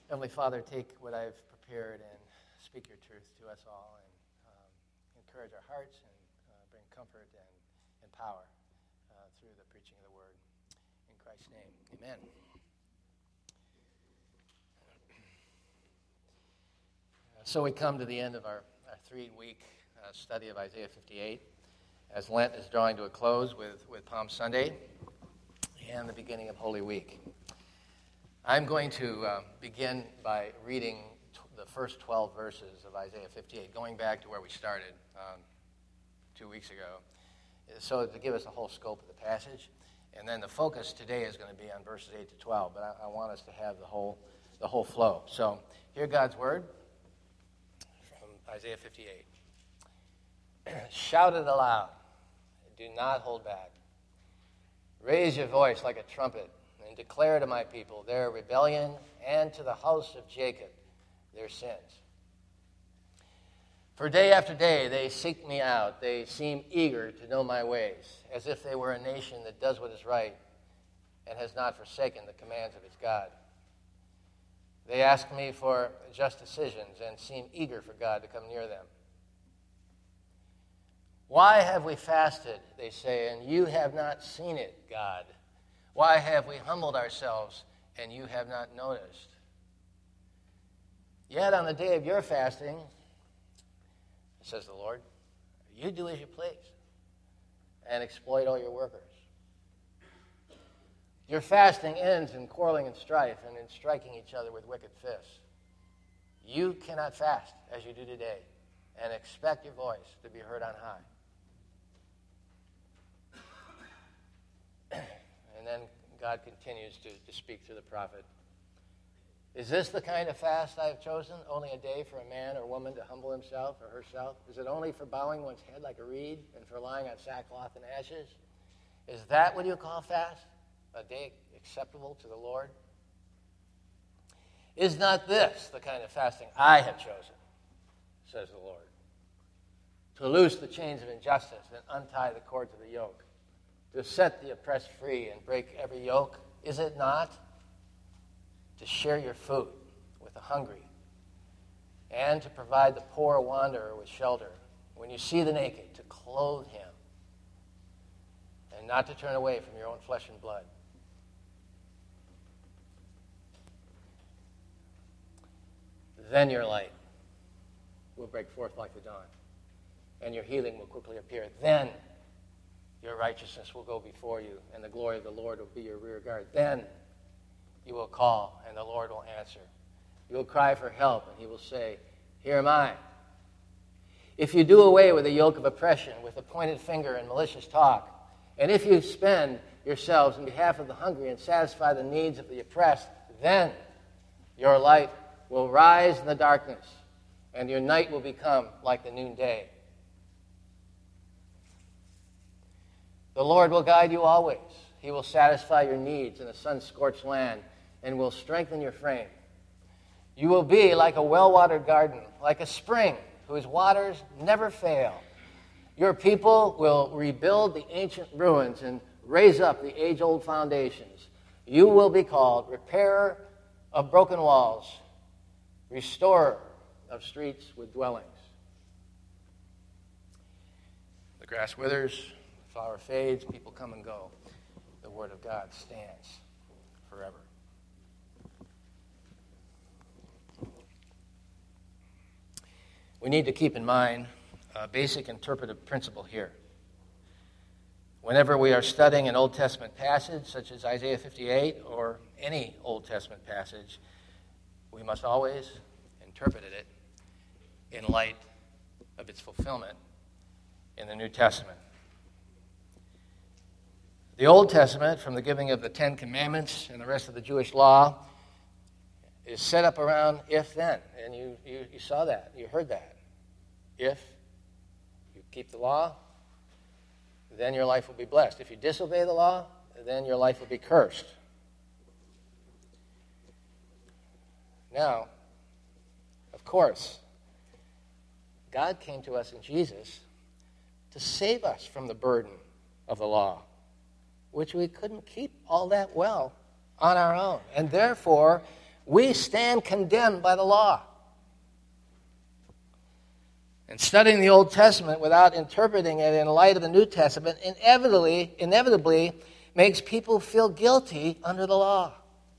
Heavenly Father, take what I've prepared and speak your truth to us all and encourage our hearts and bring comfort and power through the preaching of the word. In Christ's name, amen. So we come to the end of our 3-week study of Isaiah 58 as Lent is drawing to a close with Palm Sunday and the beginning of Holy Week. I'm going to begin by reading the first 12 verses of Isaiah 58, going back to where we started 2 weeks ago, so to give us the whole scope of the passage. And then the focus today is going to be on verses 8 to 12, but I want us to have the whole flow. So hear God's word from Isaiah 58. Shout it aloud. Do not hold back. Raise your voice like a trumpet and declare to my people their rebellion and to the house of Jacob their sins. For day after day they seek me out. They seem eager to know my ways, as if they were a nation that does what is right and has not forsaken the commands of its God. They ask me for just decisions and seem eager for God to come near them. Why have we fasted, they say, and you have not seen it, God? Why have we humbled ourselves, and you have not noticed? Yet on the day of your fasting, says the Lord, you do as you please and exploit all your workers. Your fasting ends in quarreling and strife and in striking each other with wicked fists. You cannot fast as you do today and expect your voice to be heard on high. And then God continues to speak through the prophet. Is this the kind of fast I have chosen? Only a day for a man or woman to humble himself or herself? Is it only for bowing one's head like a reed and for lying on sackcloth and ashes? Is that what you call fast? A day acceptable to the Lord? Is not this the kind of fasting I have chosen, says the Lord? To loose the chains of injustice and untie the cords of the yoke, to set the oppressed free and break every yoke? Is it not? To share your food with the hungry and to provide the poor wanderer with shelter. When you see the naked, to clothe him and not to turn away from your own flesh and blood. Then your light will break forth like the dawn, and your healing will quickly appear. Then your righteousness will go before you, and the glory of the Lord will be your rear guard. Then you will call, and the Lord will answer. You will cry for help, and he will say, here am I. If you do away with the yoke of oppression, with a pointed finger and malicious talk, and if you spend yourselves in behalf of the hungry and satisfy the needs of the oppressed, then your light will rise in the darkness, and your night will become like the noonday. The Lord will guide you always. He will satisfy your needs in a sun-scorched land and will strengthen your frame. You will be like a well-watered garden, like a spring whose waters never fail. Your people will rebuild the ancient ruins and raise up the age-old foundations. You will be called repairer of broken walls, restorer of streets with dwellings. The grass withers, the flower fades, people come and go. The word of God stands forever. We need to keep in mind a basic interpretive principle here. Whenever we are studying an Old Testament passage, such as Isaiah 58 or any Old Testament passage, we must always interpret it in light of its fulfillment in the New Testament. The Old Testament, from the giving of the Ten Commandments and the rest of the Jewish law, is set up around if-then. And you saw that. You heard that. If you keep the law, then your life will be blessed. If you disobey the law, then your life will be cursed. Now, of course, God came to us in Jesus to save us from the burden of the law, which we couldn't keep all that well on our own. And therefore, we stand condemned by the law. And studying the Old Testament without interpreting it in light of the New Testament inevitably makes people feel guilty under the law.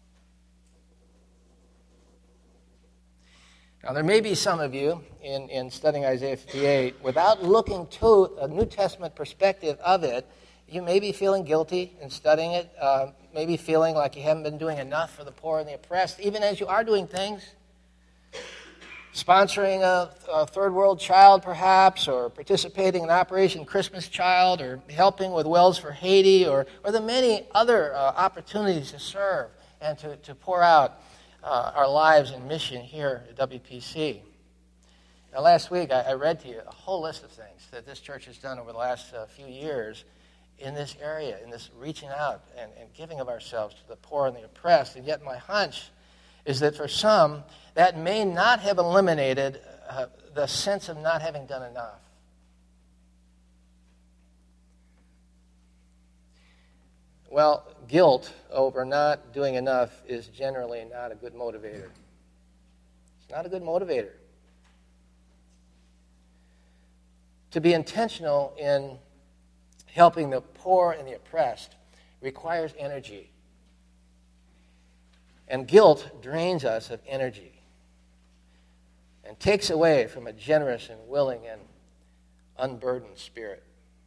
Now, there may be some of you in studying Isaiah 58, without looking to a New Testament perspective of it, you may be feeling guilty in studying it, maybe feeling like you haven't been doing enough for the poor and the oppressed, even as you are doing things. Sponsoring a third world child, perhaps, or participating in Operation Christmas Child, or helping with Wells for Haiti, or the many other opportunities to serve and to pour out our lives in mission here at WPC. Now, last week, I read to you a whole list of things that this church has done over the last few years in this area, in this reaching out and giving of ourselves to the poor and the oppressed. And yet my hunch is that for some, that may not have eliminated the sense of not having done enough. Well, guilt over not doing enough is generally not a good motivator. It's not a good motivator. To be intentional in helping the poor and the oppressed requires energy. And guilt drains us of energy and takes away from a generous and willing and unburdened spirit.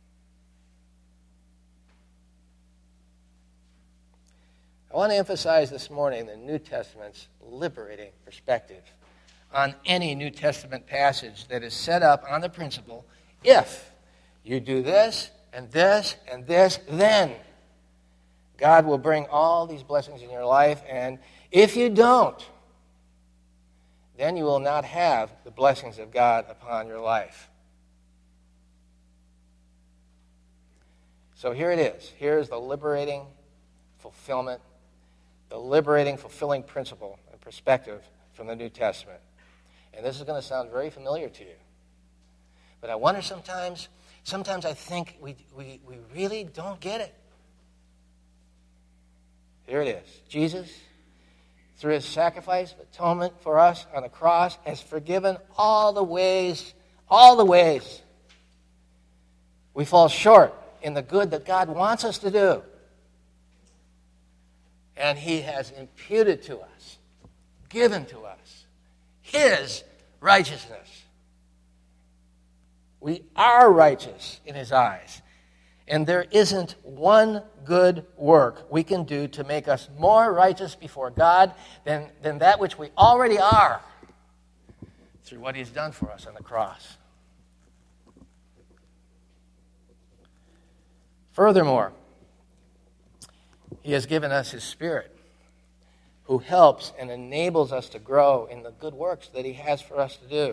I want to emphasize this morning the New Testament's liberating perspective on any New Testament passage that is set up on the principle, if you do this and this and this, then God will bring all these blessings in your life, and if you don't, then you will not have the blessings of God upon your life. So here it is. Here's the liberating fulfillment, the liberating, fulfilling principle and perspective from the New Testament. And this is going to sound very familiar to you. But I wonder sometimes I think we really don't get it. Here it is. Jesus, through his sacrifice of atonement for us on the cross, has forgiven all the ways we fall short in the good that God wants us to do. And he has imputed to us, given to us, his righteousness. We are righteous in his eyes. And there isn't one good work we can do to make us more righteous before God than that which we already are through what he's done for us on the cross. Furthermore, he has given us his Spirit, who helps and enables us to grow in the good works that he has for us to do.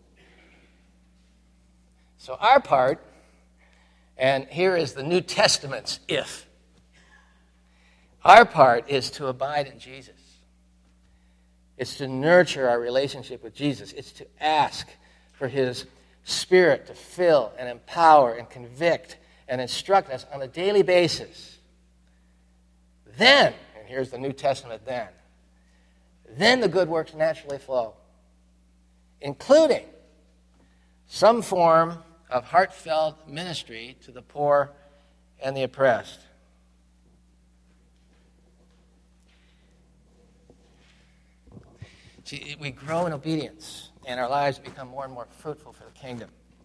So our part, and here is the New Testament's if, our part is to abide in Jesus. It's to nurture our relationship with Jesus. It's to ask for his Spirit to fill and empower and convict and instruct us on a daily basis. Then, and here's the New Testament then the good works naturally flow, including some form of heartfelt ministry to the poor and the oppressed. See, we grow in obedience, and our lives become more and more fruitful for the kingdom.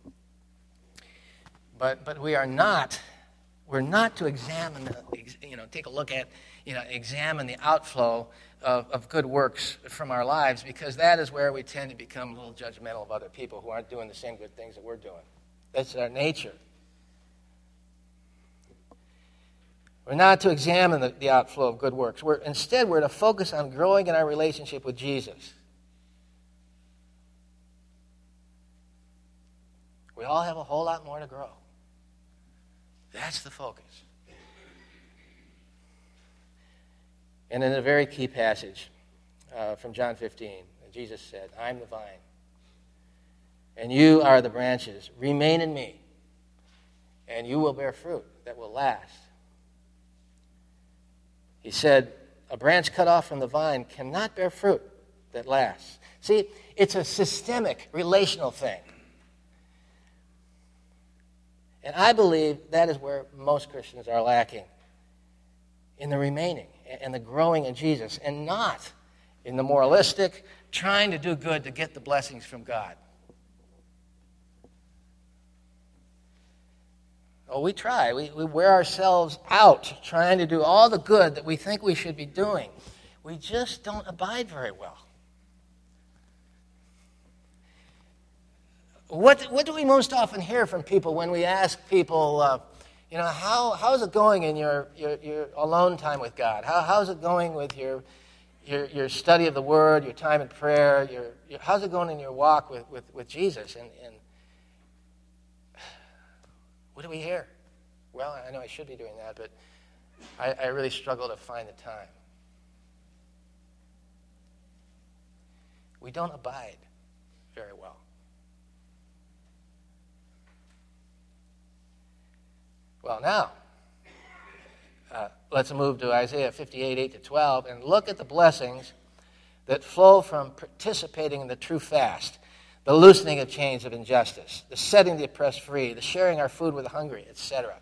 But we're not to examine, take a look at, examine the outflow of good works from our lives, because that is where we tend to become a little judgmental of other people who aren't doing the same good things that we're doing. That's our nature. We're not to examine the outflow of good works. Instead, we're to focus on growing in our relationship with Jesus. We all have a whole lot more to grow. That's the focus. And in a very key passage from John 15, Jesus said, "I'm the vine, and you are the branches. Remain in me, and you will bear fruit that will last." He said, a branch cut off from the vine cannot bear fruit that lasts. See, it's a systemic, relational thing. And I believe that is where most Christians are lacking, in the remaining and the growing in Jesus, and not in the moralistic, trying to do good to get the blessings from God. Oh, we try. We wear ourselves out trying to do all the good that we think we should be doing. We just don't abide very well. What do we most often hear from people when we ask people, how's it going in your alone time with God? How's it going with your study of the Word, your time in prayer? How's it going in your walk with Jesus? And what do we hear? Well, I know I should be doing that, but I really struggle to find the time. We don't abide very well. Well, now, let's move to Isaiah 58, 8-12, and look at the blessings that flow from participating in the true fast, the loosening of chains of injustice, the setting the oppressed free, the sharing our food with the hungry, etc.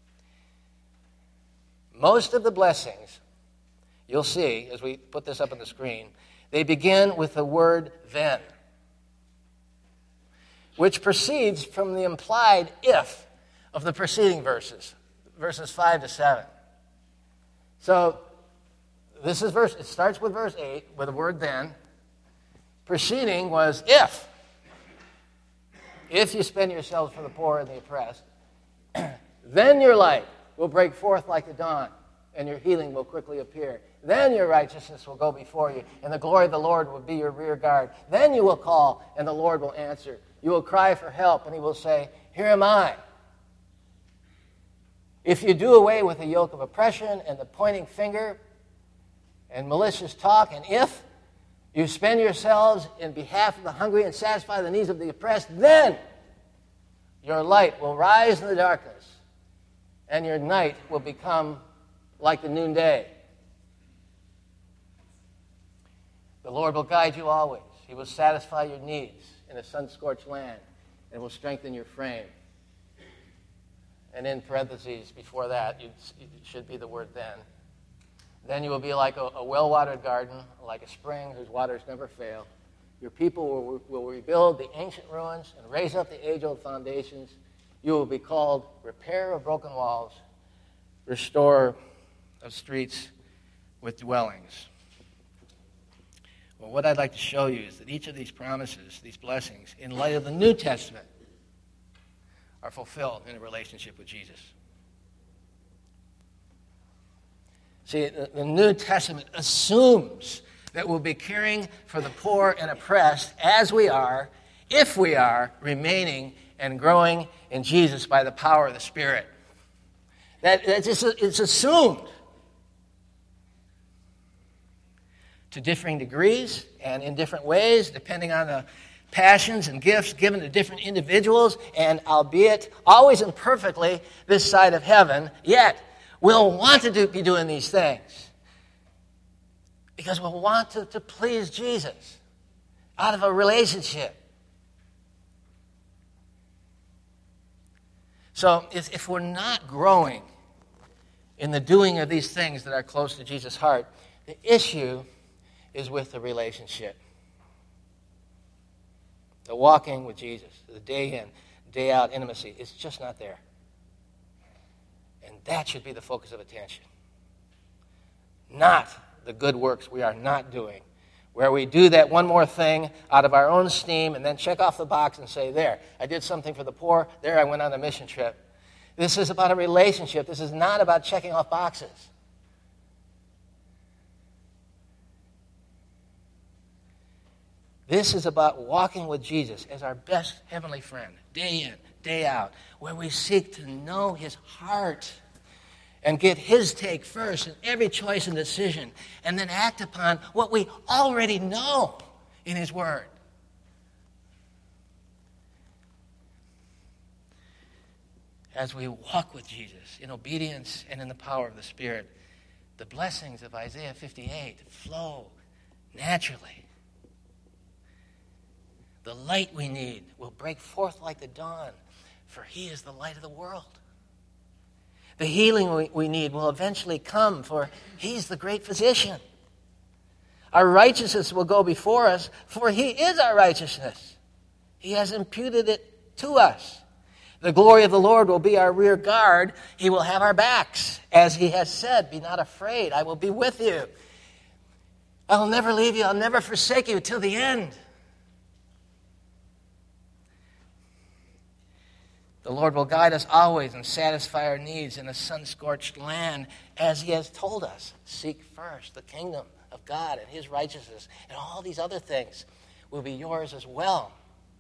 Most of the blessings, you'll see, as we put this up on the screen, they begin with the word then, which proceeds from the implied if of the preceding verses 5-7. So this is it starts with verse 8 with the word then. Preceding was if. If you spend yourselves for the poor and the oppressed, then your light will break forth like the dawn, and your healing will quickly appear. Then your righteousness will go before you, and the glory of the Lord will be your rear guard. Then you will call, and the Lord will answer. You will cry for help, and he will say, here am I. If you do away with the yoke of oppression and the pointing finger and malicious talk, and if you spend yourselves in behalf of the hungry and satisfy the needs of the oppressed, then your light will rise in the darkness, and your night will become like the noonday. The Lord will guide you always. He will satisfy your needs in a sun-scorched land and will strengthen your frame. And in parentheses before that, it should be the word then. Then you will be like a well-watered garden, like a spring whose waters never fail. Your people will rebuild the ancient ruins and raise up the age-old foundations. You will be called repair of broken walls, restore of streets with dwellings. Well, what I'd like to show you is that each of these promises, these blessings, in light of the New Testament, are fulfilled in a relationship with Jesus. See, the New Testament assumes that we'll be caring for the poor and oppressed as we are, if we are remaining and growing in Jesus by the power of the Spirit. It's assumed. To differing degrees and in different ways, depending on the passions and gifts given to different individuals, and albeit always imperfectly this side of heaven, yet we'll want to be doing these things because we'll want to please Jesus out of a relationship. So if we're not growing in the doing of these things that are close to Jesus' heart, the issue is with the relationship. The walking with Jesus, the day in, day out intimacy, it's just not there. And that should be the focus of attention. Not the good works we are not doing, where we do that one more thing out of our own steam and then check off the box and say, there, I did something for the poor, there I went on a mission trip. This is about a relationship. This is not about checking off boxes. This is about walking with Jesus as our best heavenly friend, day in, day out, where we seek to know his heart and get his take first in every choice and decision, and then act upon what we already know in his word. As we walk with Jesus in obedience and in the power of the Spirit, The blessings of Isaiah 58 flow naturally. The light we need will break forth like the dawn, for he is the light of the world. The healing we need will eventually come, for he's the great physician. Our righteousness will go before us, for he is our righteousness. He has imputed it to us. The glory of the Lord will be our rear guard. He will have our backs. As he has said, be not afraid, I will be with you. I'll never leave you, I'll never forsake you till the end. The Lord will guide us always and satisfy our needs in a sun-scorched land, as he has told us. Seek first the kingdom of God and his righteousness, and all these other things will be yours as well.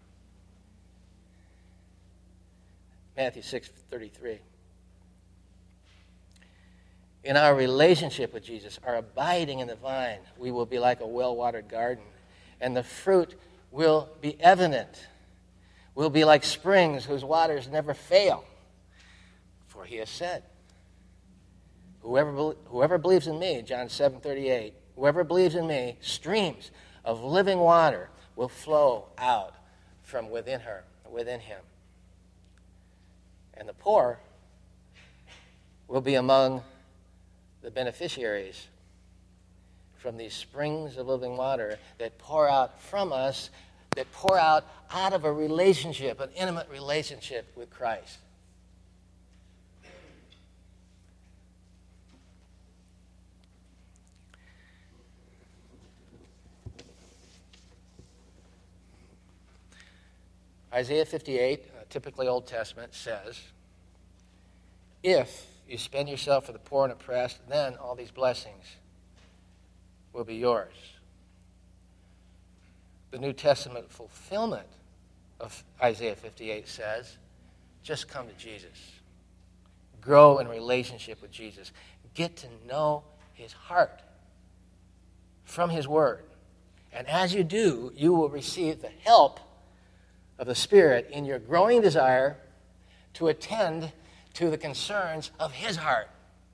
Matthew 6:33. In our relationship with Jesus, our abiding in the vine, we will be like a well-watered garden, and the fruit will be evident. We'll be like springs whose waters never fail. For he has said, whoever believes in me, John 7:38, whoever believes in me, streams of living water will flow out from within him. And the poor will be among the beneficiaries from these springs of living water that pour out from us, that pour out of a relationship, an intimate relationship with Christ. Isaiah 58, typically Old Testament, says, if you spend yourself for the poor and oppressed, then all these blessings will be yours. The New Testament fulfillment of Isaiah 58 says, just come to Jesus. Grow in relationship with Jesus. Get to know his heart from his word. And as you do, you will receive the help of the Spirit in your growing desire to attend to the concerns of his heart.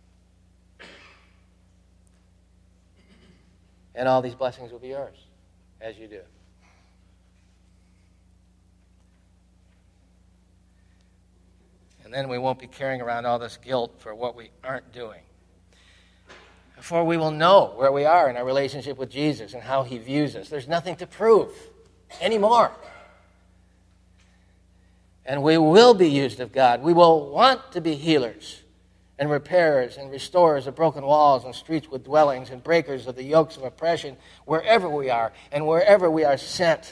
And all these blessings will be yours as you do. And then we won't be carrying around all this guilt for what we aren't doing. For we will know where we are in our relationship with Jesus and how he views us. There's nothing to prove anymore. And we will be used of God. We will want to be healers and repairers and restorers of broken walls and streets with dwellings and breakers of the yokes of oppression wherever we are and wherever we are sent.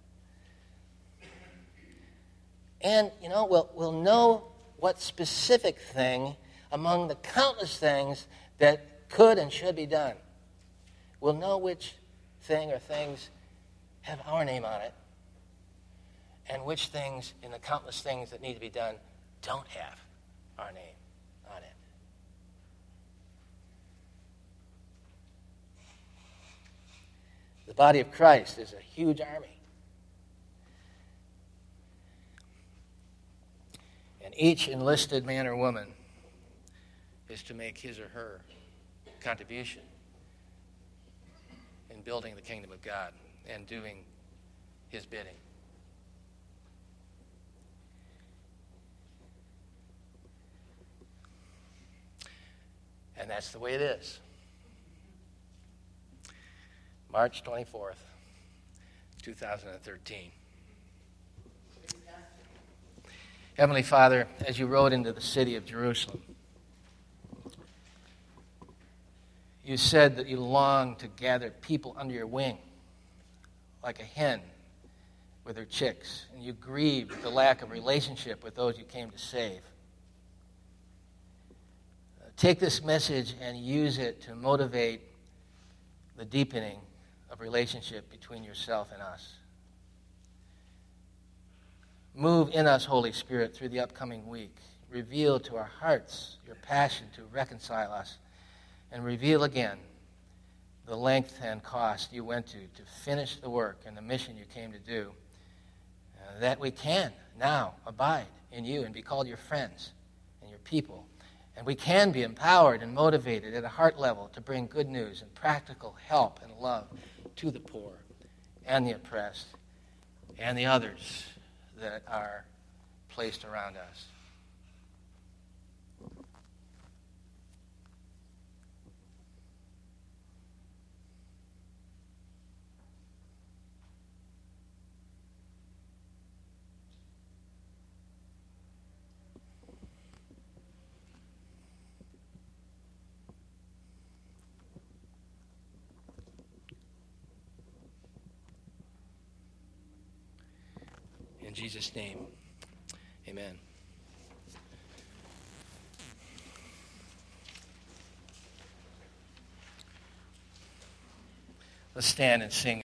And, we'll know what specific thing among the countless things that could and should be done. We'll know which thing or things have our name on it, and which things in the countless things that need to be done don't have our name on it. The body of Christ is a huge army. And each enlisted man or woman is to make his or her contribution in building the kingdom of God and doing his bidding. And that's the way it is. March 24th, 2013. Heavenly Father, as you rode into the city of Jerusalem, you said that you longed to gather people under your wing, like a hen with her chicks, and you grieved at the lack of relationship with those you came to save. Take this message and use it to motivate the deepening of relationship between yourself and us. Move in us, Holy Spirit, through the upcoming week. Reveal to our hearts your passion to reconcile us, and reveal again the length and cost you went to finish the work and the mission you came to do, that we can now abide in you and be called your friends and your people And we can be empowered and motivated at a heart level to bring good news and practical help and love to the poor and the oppressed and the others that are placed around us. In Jesus' name, amen. Let's stand and sing.